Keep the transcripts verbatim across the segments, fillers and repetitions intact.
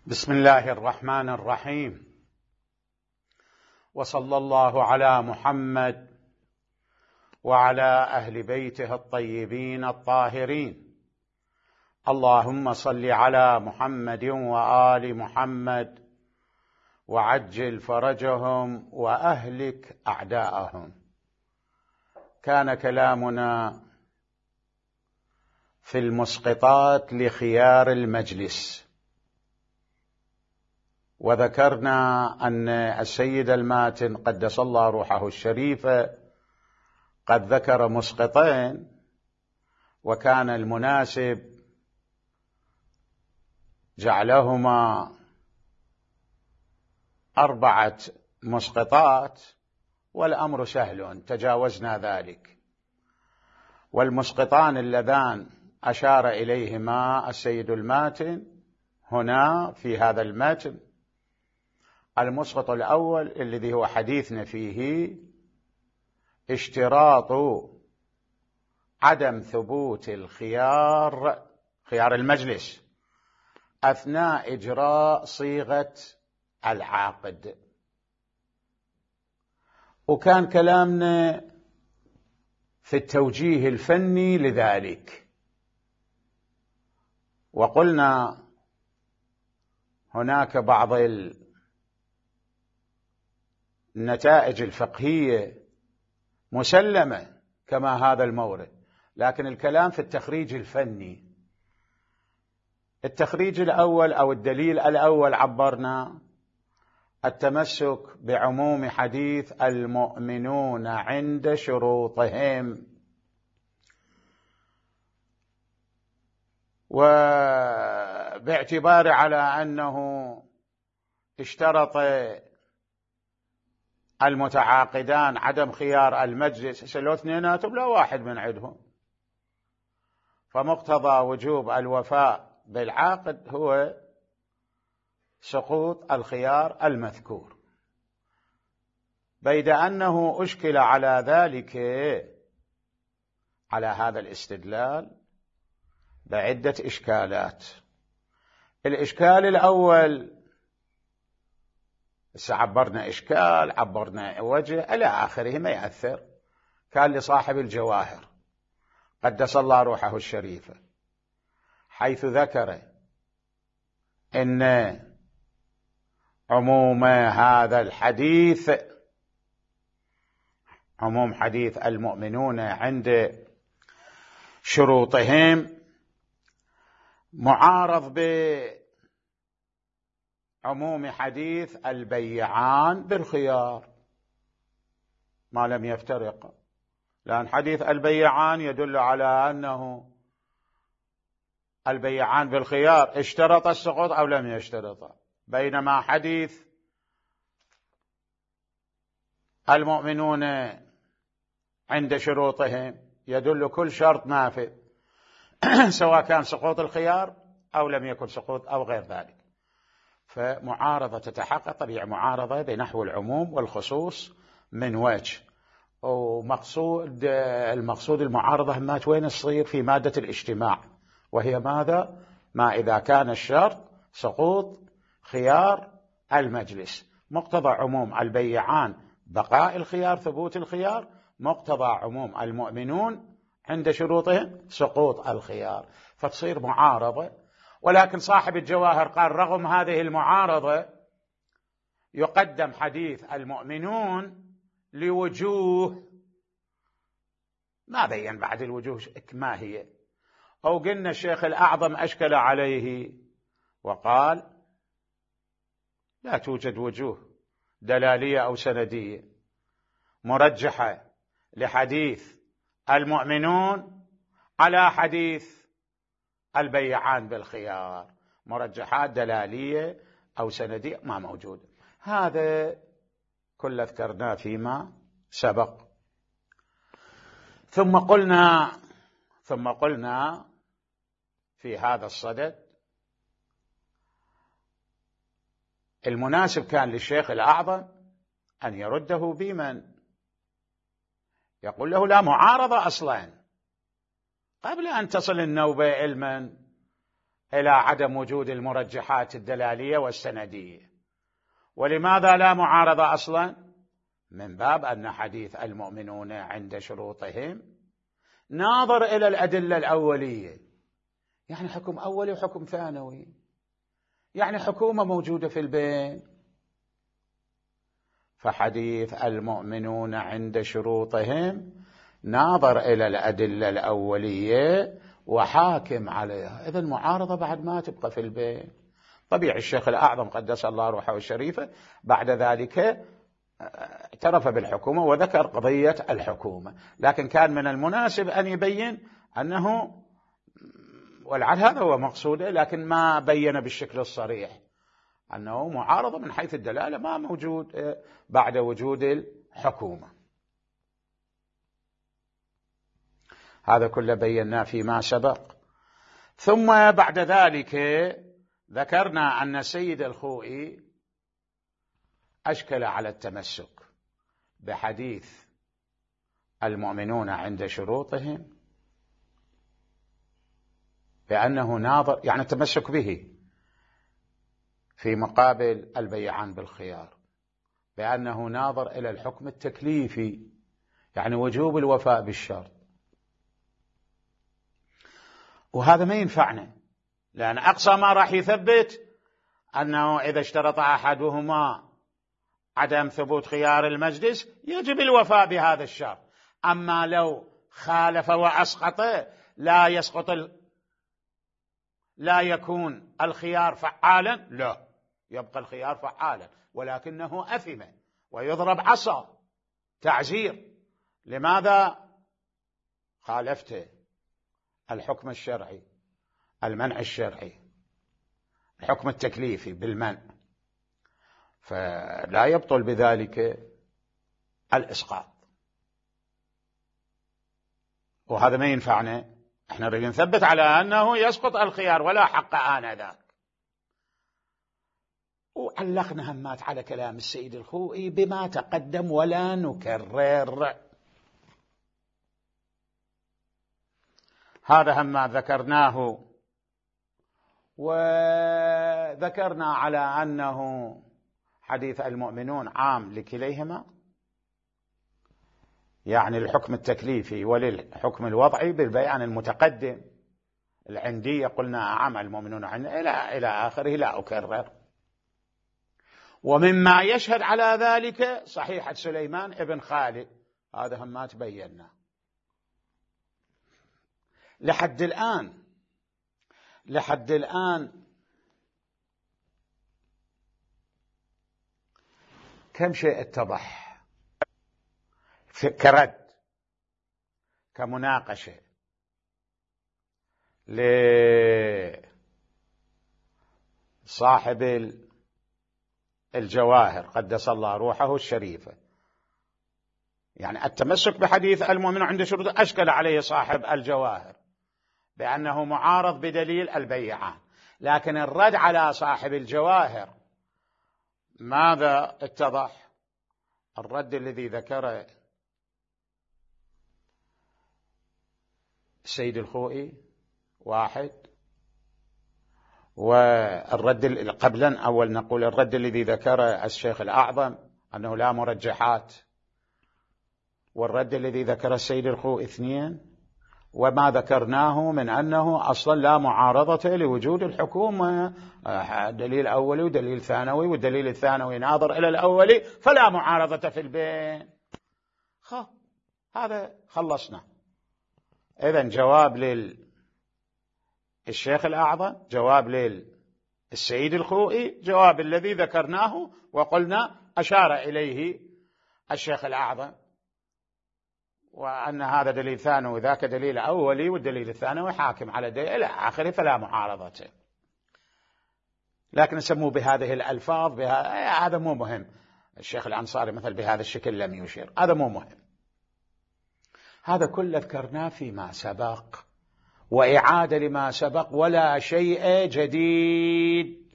بسم الله الرحمن الرحيم، وصلى الله على محمد وعلى أهل بيته الطيبين الطاهرين. اللهم صل على محمد وآل محمد وعجل فرجهم وأهلك أعداءهم. كان كلامنا في المسقطات لخيار المجلس، وذكرنا أن السيد الماتن قدس الله روحه الشريفة قد ذكر مسقطين، وكان المناسب جعلهما أربعة مسقطات، والأمر سهل تجاوزنا ذلك. والمسقطان اللذان أشار إليهما السيد الماتن هنا في هذا المتن: المسقط الأول الذي هو حديثنا فيه اشتراط عدم ثبوت الخيار خيار المجلس أثناء إجراء صيغة العاقد. وكان كلامنا في التوجيه الفني لذلك، وقلنا هناك بعض النتائج الفقهية مسلمة كما هذا المورد، لكن الكلام في التخريج الفني. التخريج الأول أو الدليل الأول عبرنا التمسك بعموم حديث المؤمنون عند شروطهم، وباعتبار على أنه اشترط المتعاقدان عدم خيار المجلس، سلوا اثنيناتهم لا واحد من عندهم، فمقتضى وجوب الوفاء بالعاقد هو سقوط الخيار المذكور، بيد أنه أشكل على ذلك على هذا الاستدلال بعدة إشكالات. الإشكال الأول، عبرنا إشكال، عبرنا وجه إلى آخره، ما يأثر، كان لصاحب الجواهر قدس الله روحه الشريفة، حيث ذكر إن عموم هذا الحديث، عموم حديث المؤمنون عند شروطهم، معارض بعموم حديث البيعان بالخيار ما لم يفترق، لأن حديث البيعان يدل على أنه البيعان بالخيار اشترط السقوط أو لم يشترط، بينما حديث المؤمنون عند شروطهم يدل كل شرط نافذ سواء كان سقوط الخيار أو لم يكن سقوط أو غير ذلك. فمعارضة تتحقق طبيعة معارضة بنحو العموم والخصوص من وجه، ومقصود المقصود المعارضة ما وين تصير في مادة الاجتماع، وهي ماذا؟ ما إذا كان الشرط سقوط خيار المجلس، مقتضى عموم البيعان بقاء الخيار ثبوت الخيار، مقتضى عموم المؤمنون عند شروطهم سقوط الخيار، فتصير معارضة. ولكن صاحب الجواهر قال رغم هذه المعارضة يقدم حديث المؤمنون لوجوه ما بين بعد الوجوه ما هي، أو قلنا الشيخ الأعظم أشكل عليه وقال لا توجد وجوه دلالية أو سندية مرجحة لحديث المؤمنون على حديث البيعان بالخيار، مرجحات دلالية أو سندية ما موجودة. هذا كل ذكرناه فيما سبق. ثم قلنا ثم قلنا في هذا الصدد المناسب كان للشيخ الأعظم أن يرده بمن يقول له لا معارضة أصلا قبل أن تصل النوبة علما إلى عدم وجود المرجحات الدلالية والسندية. ولماذا لا معارضة أصلا؟ من باب أن حديث المؤمنون عند شروطهم ناظر إلى الأدلة الأولية، يعني حكم أولي وحكم ثانوي، يعني حكومة موجودة في البين. فحديث المؤمنون عند شروطهم ناظر إلى الأدلة الأولية وحاكم عليها، إذن المعارضة بعد ما تبقى في البين. طبيعي الشيخ الأعظم قدس الله روحه الشريفة بعد ذلك اعترف بالحكومة وذكر قضية الحكومة، لكن كان من المناسب أن يبين أنه، ولعل هذا هو مقصوده، لكن ما بين بالشكل الصريح أنه معارضة من حيث الدلالة ما موجود بعد وجود الحكومة. هذا كله بيناه فيما سبق. ثم بعد ذلك ذكرنا أن السيد الخوئي أشكل على التمسك بحديث المؤمنون عند شروطهم بأنه ناظر، يعني التمسك به في مقابل البيعان بالخيار، بأنه ناظر إلى الحكم التكليفي، يعني وجوب الوفاء بالشرط. وهذا ما ينفعنا، لأن أقصى ما راح يثبت أنه إذا اشترط أحدهما عدم ثبوت خيار المجلس يجب الوفاء بهذا الشرط. أما لو خالف وأسقط لا يسقط ال... لا يكون الخيار فعالا، لا، يبقى الخيار فعالا، ولكنه أثم ويضرب عصا تعزير. لماذا؟ خالفت الحكم الشرعي، المنع الشرعي، الحكم التكليفي بالمنع، فلا يبطل بذلك الإسقاط. وهذا ما ينفعنا، احنا نريد نثبت على أنه يسقط الخيار ولا حق آنذاك. وعلقنا همات على كلام السيد الخوئي بما تقدم ولا نكرر. هذا همات ذكرناه، وذكرنا على أنه حديث المؤمنون عام لكليهما، يعني الحكم التكليفي وللحكم الوضعي بالبيان المتقدم. العندية قلنا عام المؤمنون عندنا إلى إلى آخره، لا أكرر. ومما يشهد على ذلك صحيحة سليمان ابن خالد، هذا هم ما تبينا لحد الآن. لحد الآن كم شيء اتضح كرد، كمناقشة لصاحب الجواهر قدس الله روحه الشريفة. يعني التمسك بحديث المؤمن عند شروط أشكل عليه صاحب الجواهر بأنه معارض بدليل البيعان، لكن الرد على صاحب الجواهر ماذا اتضح؟ الرد الذي ذكره السيد الخوئي واحد، والرد قبلا أول نقول الرد الذي ذكره الشيخ الأعظم أنه لا مرجحات، والرد الذي ذكره السيد الخوئي اثنين، وما ذكرناه من أنه أصلا لا معارضة لوجود الحكومة، دليل أولي ودليل ثانوي، والدليل الثانوي ناظر إلى الأولي فلا معارضة في البين. خ هذا خلصنا. إذن جواب للشيخ الأعظم، جواب للسيد الخوئي، جواب الذي ذكرناه وقلنا أشار إليه الشيخ الأعظم، وأن هذا دليل ثانوي وذاك دليل أولي، والدليل الثانوي حاكم على دليل إلى آخره فلا معارضة. لكن سموا بهذه الألفاظ بها... هذا مو مهم. الشيخ الأنصاري مثل بهذا الشكل لم يشير، هذا مو مهم. هذا كله ذكرناه فيما سبق، وإعادة لما سبق ولا شيء جديد.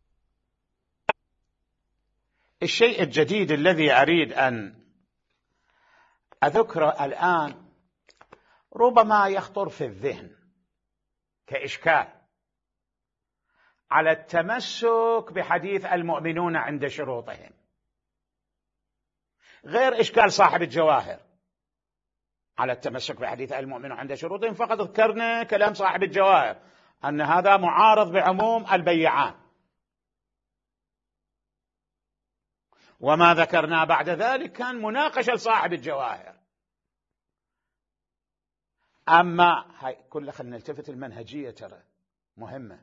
الشيء الجديد الذي أريد أن أذكره الآن ربما يخطر في الذهن كإشكال، على التمسك بحديث المؤمنون عند شروطهم، غير إشكال صاحب الجواهر على التمسك بحديث المؤمنون عند شروطهم. فقط ذكرنا كلام صاحب الجواهر أن هذا معارض بعموم البيعان، وما ذكرنا بعد ذلك كان مناقشة لصاحب الجواهر. أما هاي كلها خلينا نلتفت المنهجية ترى مهمة.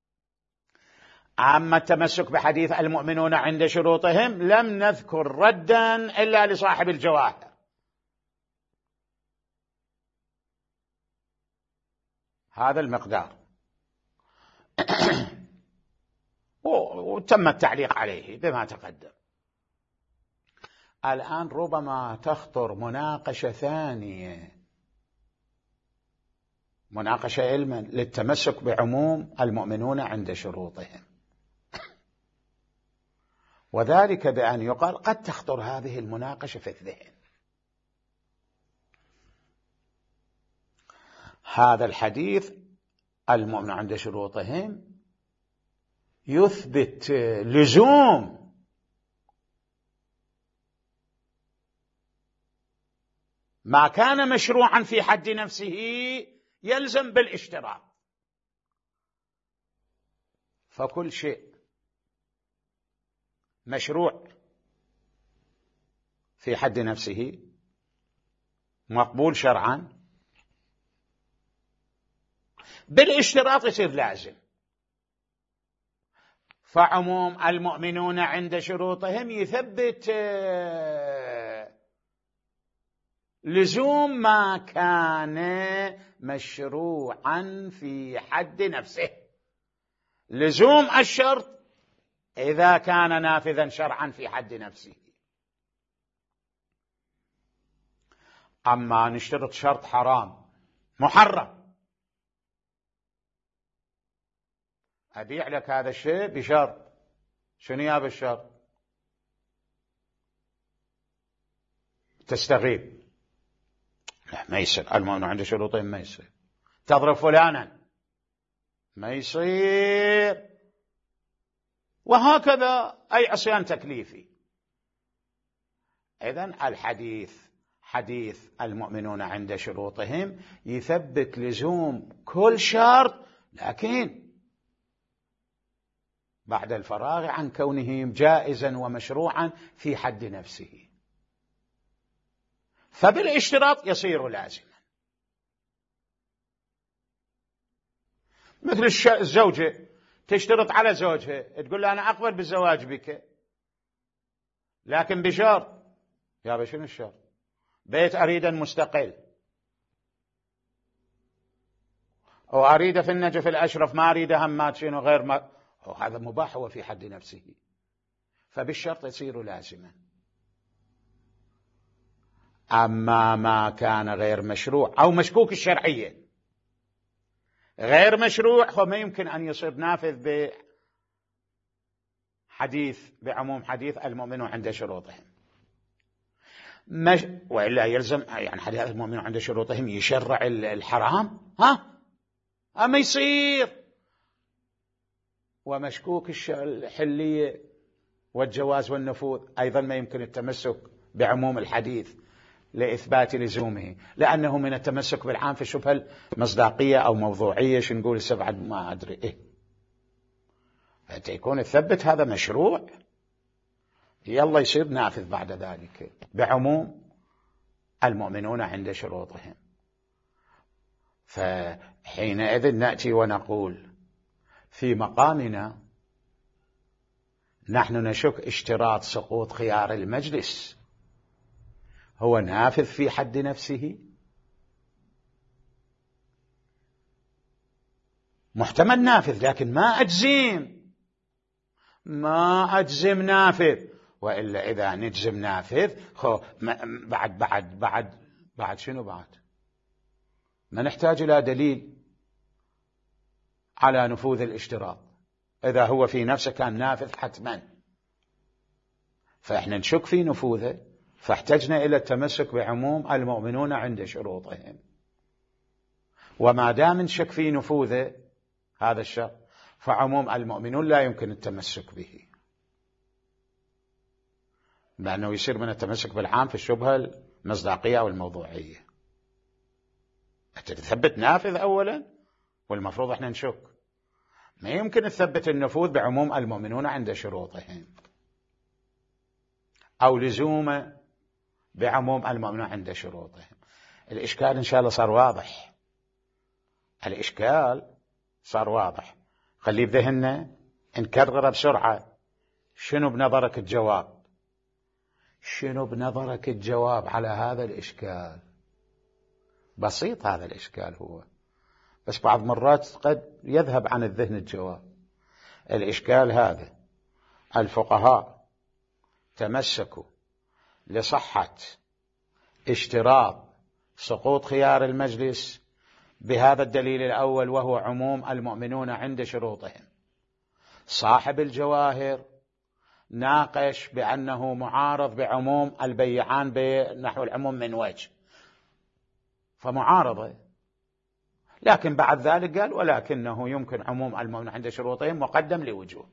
أما التمسك بحديث المؤمنون عند شروطهم لم نذكر ردا إلا لصاحب الجواهر. هذا المقدار وتم التعليق عليه بما تقدم. الآن ربما تخطر مناقشة ثانية، مناقشة علما للتمسك بعموم المؤمنون عند شروطهم، وذلك بأن يقال قد تخطر هذه المناقشة في الذهن: هذا الحديث المؤمن عند شروطهم يثبت لزوم ما كان مشروعا في حد نفسه يلزم بالاشتراط. فكل شيء مشروع في حد نفسه مقبول شرعا بالاشتراط يصير لازم. فعموم المؤمنون عند شروطهم يثبت لزوم ما كان مشروعا في حد نفسه، لزوم الشرط إذا كان نافذا شرعا في حد نفسه. أما نشترط شرط حرام محرم، أبيع لك هذا الشيء بشرط، شنو يا بالشرط؟ تستغيب، لا ما يصير، المؤمن عند شروطين ما يصير. تضرب فلانا ما يصير، وهكذا أي عصيان تكليفي. إذن الحديث حديث المؤمنون عند شروطهم يثبت لزوم كل شرط، لكن بعد الفراغ عن كونه جائزا ومشروعا في حد نفسه، فبالاشتراط يصير لازما. مثل الزوجة تشترط على زوجها، تقول له أنا أقبل بالزواج بك، لكن بشرط. يا باشا شنو الشرط؟ بيت أريده مستقل، أو أريده في النجف الأشرف، ما أريده همات شنو غير ما هذا مباح هو في حد نفسه، فبالشرط يصير لازما. أما ما كان غير مشروع أو مشكوك الشرعية، غير مشروع هو ما يمكن أن يصير نافذ بحديث بعموم حديث المؤمنون عند شروطهم، مش وإلا يلزم يعني حديث المؤمنون عند شروطهم يشرع الحرام، ها أما يصير. ومشكوك الحلية والجواز والنفوذ أيضا ما يمكن التمسك بعموم الحديث لإثبات لزومه، لأنه من التمسك بالعام في الشبهة المصداقية أو موضوعية، شو نقول السبعة ما أدري إيه، فيكون الثبت هذا مشروع يلا يصير نافذ بعد ذلك بعموم المؤمنون عند شروطهم. فحينئذ نأتي ونقول في مقامنا نحن نشك اشتراط سقوط خيار المجلس هو نافذ في حد نفسه، محتمل نافذ لكن ما أجزم ما أجزم نافذ، وإلا إذا نجزم نافذ خو بعد بعد بعد بعد شنو بعد ما نحتاج إلى دليل على نفوذ الاشتراط إذا هو في نفسه كان نافذ حتما، فإحنا نشك في نفوذه، فاحتجنا إلى التمسك بعموم المؤمنون عند شروطهم. وما دام نشك في نفوذه هذا الشرط، فعموم المؤمنون لا يمكن التمسك به، لأنه يصير من التمسك بالعام في الشبهة المصداقية أو الموضوعية. أنت تثبت نافذ أولا، والمفروض احنا نشك. ما يمكن تثبت النفوذ بعموم المؤمنون عند شروطهم، أو لزوم بعموم المؤمنون عند شروطهم. الإشكال إن شاء الله صار واضح، الإشكال صار واضح. خليه بذهننا نكرره بسرعة. شنو بنظرك الجواب؟ شنو بنظرك الجواب على هذا الإشكال؟ بسيط هذا الإشكال هو، بس بعض مرات قد يذهب عن الذهن الجواب. الإشكال هذا الفقهاء تمسكوا لصحة اشتراط سقوط خيار المجلس بهذا الدليل الأول، وهو عموم المؤمنون عند شروطهم. صاحب الجواهر ناقش بأنه معارض بعموم البيعان بنحو العموم من وجه، فمعارضة. لكن بعد ذلك قال ولكنه يمكن عموم المؤمنون عند شروطهم مقدم لوجوه.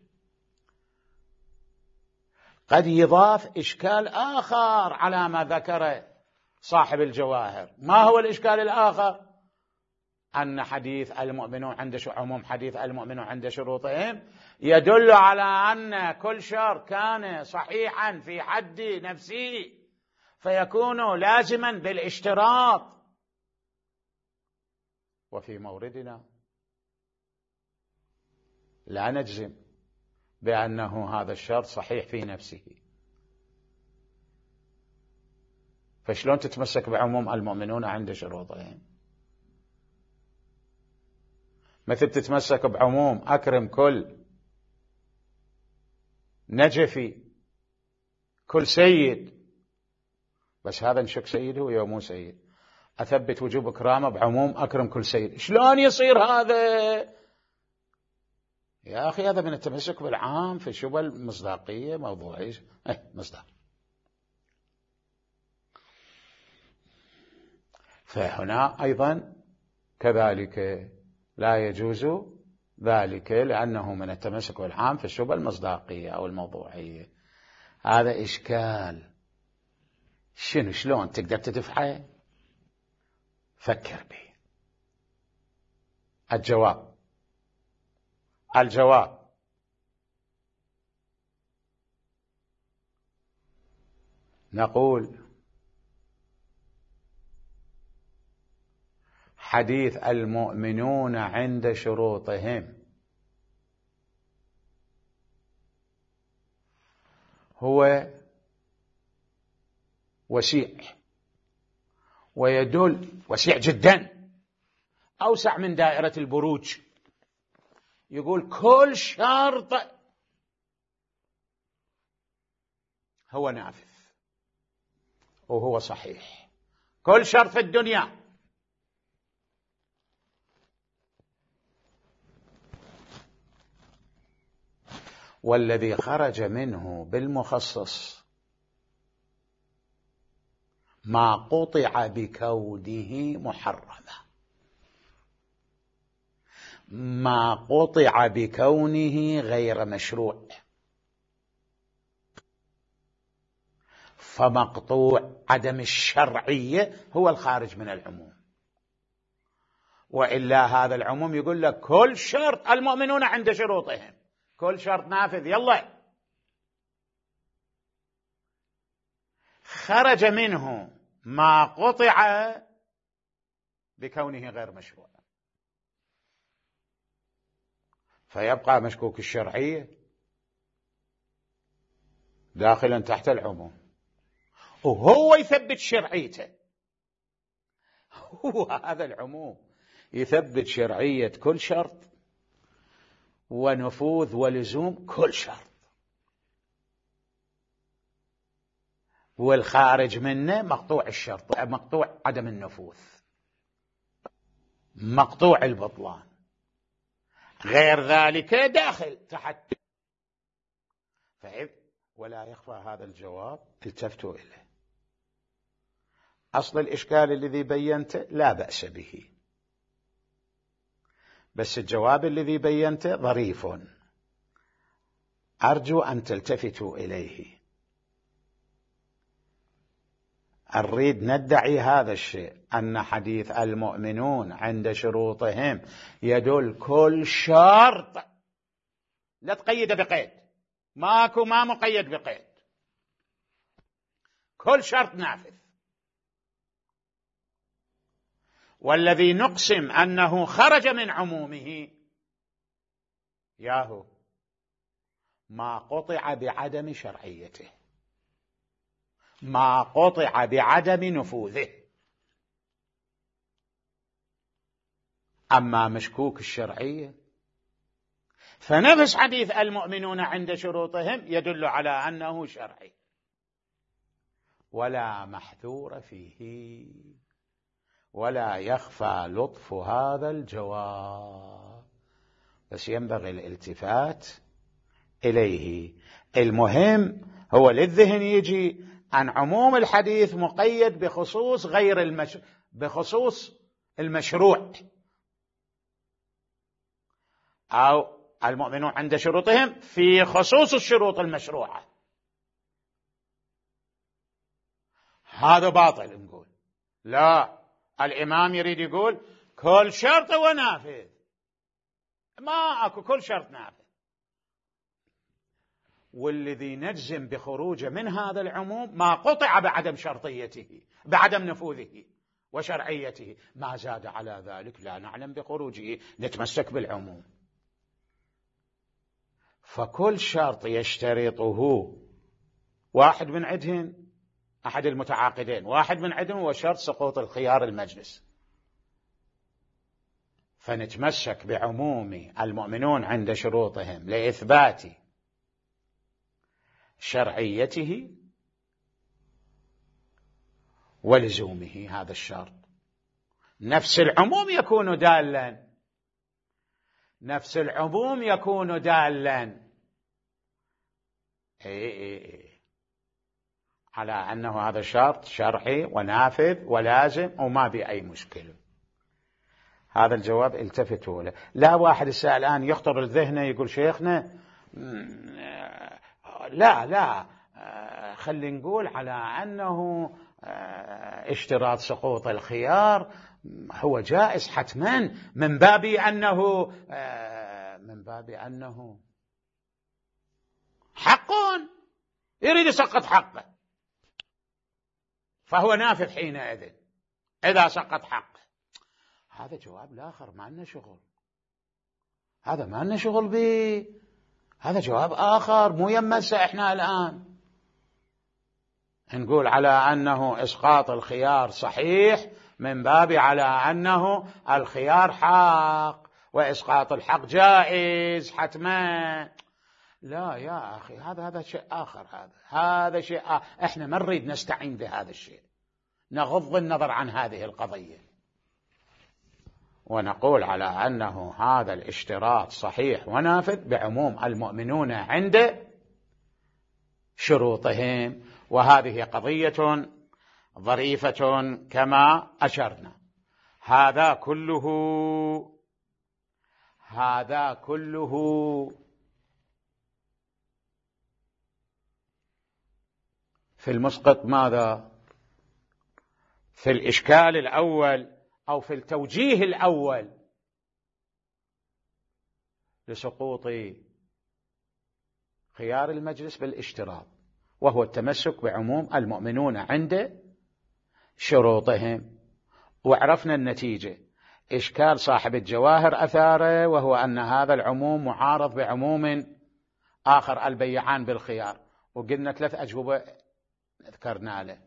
قد يضاف إشكال آخر على ما ذكر صاحب الجواهر. ما هو الإشكال الآخر؟ أن حديث المؤمنون عند عموم حديث المؤمنون عند شروطهم يدل على أن كل شرط كان صحيحا في حد نفسه فيكون لازما بالاشتراط. وفي موردنا لا نجزم بأنه هذا الشرط صحيح في نفسه، فشلون تتمسك بعموم المؤمنون عند شروطهم؟ مثل تتمسك بعموم أكرم كل نجفي كل سيد، بس هذا نشك سيد هو يا مو سيد. أثبت وجوب إكرامه بعموم أكرم كل سيد، شلون يصير هذا؟ يا أخي هذا من التمسك بالعام في شبه المصداقية موضوعية. ايه مصداق. فهنا أيضا كذلك لا يجوز ذلك، لأنه من التمسك بالعام في الشبه المصداقية أو الموضوعية. هذا إشكال. شنو شلون تقدر تدفعه؟ فكر به. الجواب الجواب نقول حديث المؤمنون عند شروطهم هو وسيع، ويدل وسيع جدا، أوسع من دائرة البروج. يقول كل شرط هو نافذ وهو صحيح، كل شرط في الدنيا. والذي خرج منه بالمخصص ما قطع بكونه محرما، ما قطع بكونه غير مشروع، فمقطوع عدم الشرعية هو الخارج من العموم. وإلا هذا العموم يقول لك كل شرط المؤمنون عند شروطهم، كل شرط نافذ يلا. خرج منه ما قطع بكونه غير مشروع، فيبقى مشكوك الشرعية داخلا تحت العموم، وهو يثبت شرعيته. هو هذا العموم يثبت شرعية كل شرط ونفوذ ولزوم كل شرط، والخارج منه مقطوع الشرط، مقطوع عدم النفوذ، مقطوع البطلان، غير ذلك داخل تحت. فإذ ولا يخفى هذا الجواب التفتوا إليه. أصل الإشكال الذي بينته لا بأس به، بس الجواب الذي بينته ظريف، أرجو أن تلتفتوا إليه. نريد ندعي هذا الشيء، أن حديث المؤمنون عند شروطهم يدل كل شرط، لا تقيد بقيد، ماكو ما مقيد بقيد، كل شرط نافذ. والذي نقسم أنه خرج من عمومه ياهو ما قطع بعدم شرعيته، ما قطع بعدم نفوذه. أما مشكوك الشرعية فنفس حديث المؤمنون عند شروطهم يدل على أنه شرعي ولا محذور فيه، ولا يخفى لطف هذا الجواب، بس ينبغي الالتفات إليه. المهم هو للذهن يجي عن عموم الحديث مقيد بخصوص غير المش... بخصوص المشروع، أو المؤمنون عند شروطهم في خصوص الشروط المشروعة. هذا باطل. نقول لا، الإمام يريد يقول كل شرط ونافذ، ما أكو كل شرط نافذ. والذي نجزم بخروجه من هذا العموم ما قطع بعدم شرطيته، بعدم نفوذه وشرعيته، ما زاد على ذلك لا نعلم بخروجه، نتمسك بالعموم. فكل شرط يشترطه واحد من عندهم، أحد المتعاقدين واحد من عندهم هو شرط سقوط الخيار المجلس، فنتمسك بعموم المؤمنون عند شروطهم لإثبات شرعيته ولزومه هذا الشرط. نفس العموم يكون دالا، نفس العموم يكون دالا إيه إيه على أنه هذا شرط شرعي ونافذ ولازم وما بأي مشكلة. هذا الجواب التفتوا له. لا واحد الساعة الآن يخطر الذهن يقول شيخنا لا لا خلي نقول على أنه اشتراط سقوط الخيار هو جائز حتما، من باب أنه من باب أنه حق يريد يسقط حقه فهو نافذ حينئذ إذا سقط حقه. هذا جواب الآخر ما لنا شغل، هذا ما لنا شغل به، هذا جواب آخر مو يمسه إحنا الآن. نقول على أنه إسقاط الخيار صحيح من باب على أنه الخيار حق وإسقاط الحق جائز حتما. لا يا أخي، هذا هذا شيء آخر، هذا هذا شيء آخر. إحنا ما نريد نستعين بهذا الشيء، نغض النظر عن هذه القضية ونقول على أنه هذا الاشتراط صحيح ونافذ بعموم المؤمنون عند شروطهم. وهذه قضية ظريفة كما أشرنا. هذا كله هذا كله في المسقط ماذا؟ في الإشكال الأول أو في التوجيه الأول لسقوط خيار المجلس بالاشتراط، وهو التمسك بعموم المؤمنون عند شروطهم. وعرفنا النتيجة. إشكال صاحب الجواهر أثاره، وهو أن هذا العموم معارض بعموم آخر البيعان بالخيار، وقلنا ثلاث أجوبة ذكرنا له.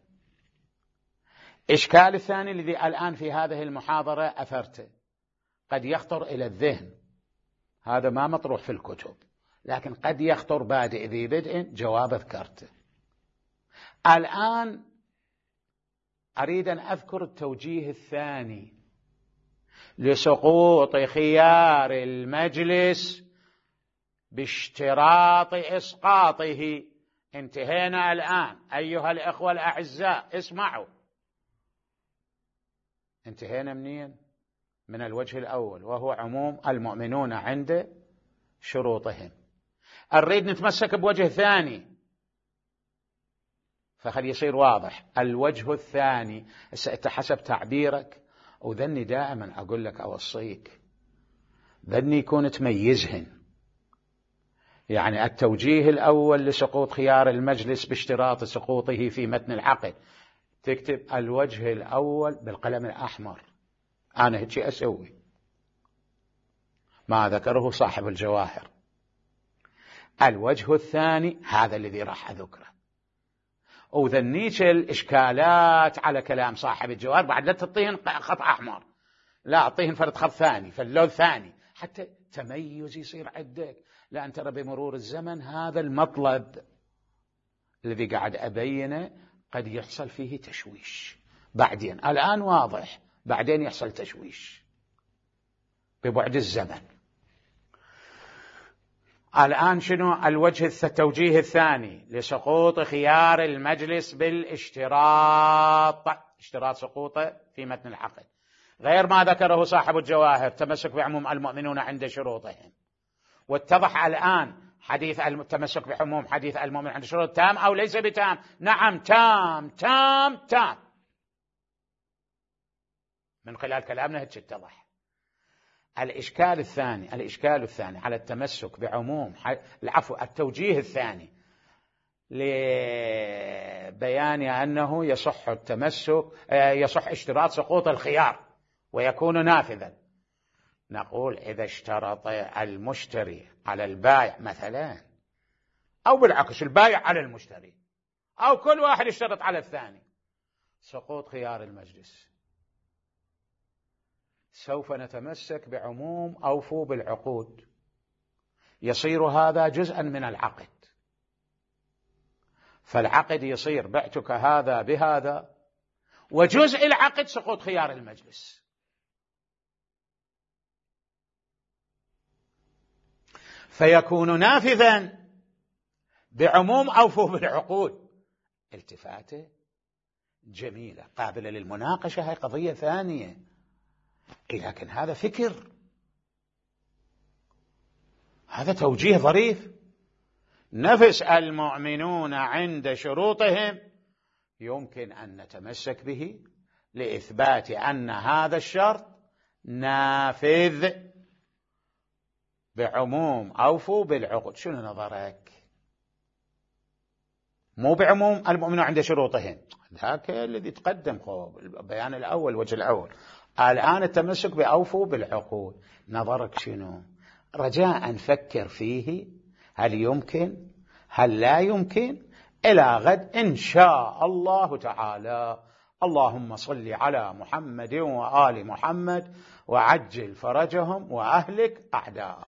إشكال الثاني الذي الآن في هذه المحاضرة أثرته، قد يخطر إلى الذهن، هذا ما مطروح في الكتب لكن قد يخطر بادئ ذي بدء، جواب ذكرته. الآن أريد أن أذكر التوجيه الثاني لسقوط خيار المجلس باشتراط إسقاطه. انتهينا الآن أيها الأخوة الأعزاء، اسمعوا، انتهينا منين؟ من الوجه الأول، وهو عموم المؤمنون عند شروطهم. نريد نتمسك بوجه ثاني، فخلي يصير واضح. الوجه الثاني حسب تعبيرك، وذني دائما أقول لك أوصيك ذني يكون تميزهن. يعني التوجيه الأول لسقوط خيار المجلس باشتراط سقوطه في متن العقد، تكتب الوجه الأول بالقلم الأحمر. أنا هيك أسوي ما ذكره صاحب الجواهر. الوجه الثاني هذا الذي راح أذكره، وذنيك الإشكالات على كلام صاحب الجواهر بعد لا تعطيهن خط أحمر، لا أعطيهن فرد خط ثاني، فاللون ثاني، حتى تميز يصير عندك. لأن ترى بمرور الزمن هذا المطلب الذي قاعد أبينه قد يحصل فيه تشويش بعدين. الآن واضح، بعدين يحصل تشويش ببعد الزمن. الآن شنو الوجه التوجيه الثاني لسقوط خيار المجلس بالاشتراط، اشتراط سقوطه في متن العقد، غير ما ذكره صاحب الجواهر تمسك بعموم المؤمنون عند شروطهم. واتضح الآن حديث التمسك بعموم حديث المؤمن عند شروط تام أو ليس بتام؟ نعم تام تام تام، من خلال كلامنا هيك اتضح. الإشكال الثاني الإشكال الثاني على التمسك بعموم العفو التوجيه الثاني لبيان أنه يصح التمسك يصح اشتراط سقوط الخيار ويكون نافذا. نقول إذا اشترط المشتري على البائع مثلا، أو بالعكس البائع على المشتري، أو كل واحد اشترط على الثاني سقوط خيار المجلس، سوف نتمسك بعموم أوفوا بالعقود، يصير هذا جزءا من العقد. فالعقد يصير بعتك هذا بهذا، وجزء العقد سقوط خيار المجلس. فيكون نافذا بعموم أوفوا بالعقود. التفاته جميلة قابلة للمناقشة، هاي قضية ثانية، لكن هذا فكر، هذا توجيه ظريف. نفس المؤمنون عند شروطهم يمكن أن نتمسك به لإثبات أن هذا الشرط نافذ بعموم أوفوا بالعقود. شنو نظرك؟ مو بعموم المؤمنون عند شروطهم، ذاك الذي تقدم البيان الأول الوجه الأول. الآن التمسك بأوفوا بالعقود، نظرك شنو؟ رجاء فكر فيه، هل يمكن هل لا يمكن؟ إلى غد إن شاء الله تعالى. اللهم صل على محمد وآل محمد وعجل فرجهم وأهلك أعداء.